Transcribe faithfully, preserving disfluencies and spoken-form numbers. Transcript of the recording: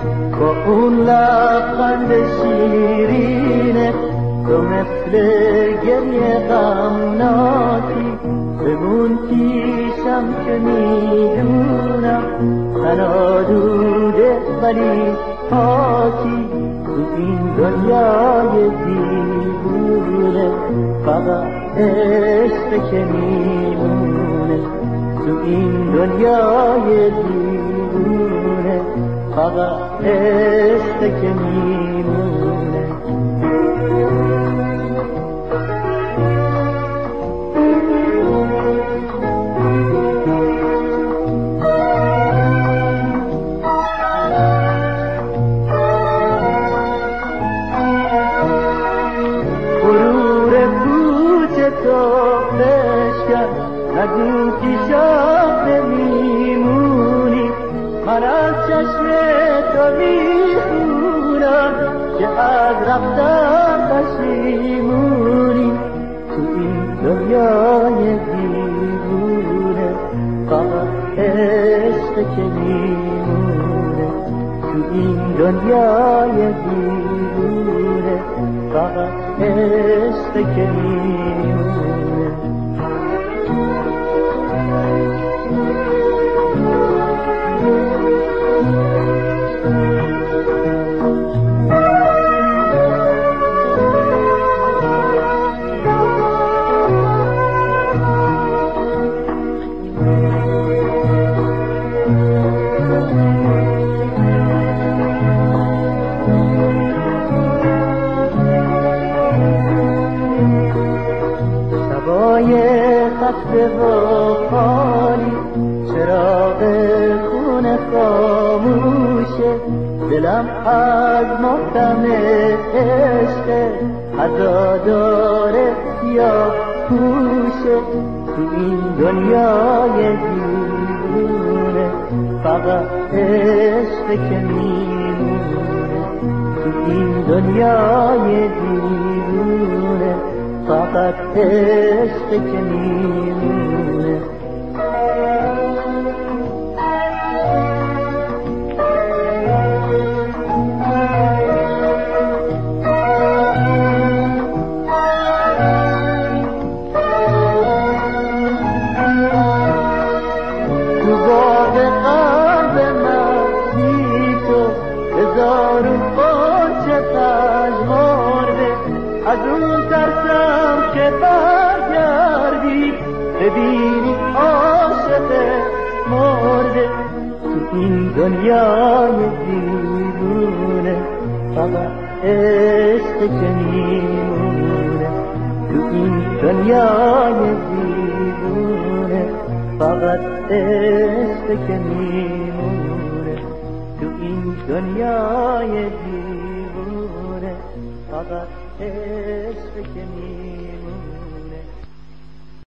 با اون لبخند شیرینه تو مثل گریه غمناکی بمون پیشم که میدونم تنالوده ولی پاکی تو این دنیای دیوونه فقط عشق که میمونه تو این دنیای دیوونه فقط عشق که میمونه نگو پیشم نمیمونی من از چشم تو میخونم که از رفتن پشیمونی تو این دنیای دیوونه فقط عشق که میمونه تو این دنیای دیوونه فقط عشق که میمونه خسته و خالی چراغ خونه خاموشه دلم از محکم عشق عزادار سیاه پوشه تو این دنیای دیوونه فقط عشق که میمونه تو این دنیای دیوونه فقط عشق که میمونه تو باغ قلب من بی تو هزارون غنچه پژمرده از اون ترسم که برگردی ببینی عاشق مرده تو این دنیای دیوونه فقط عشق که میمونه تو این دنیای دیوونه فقط عشق که میمونه تو این دنیای دیوونه فقط عشق که میمونه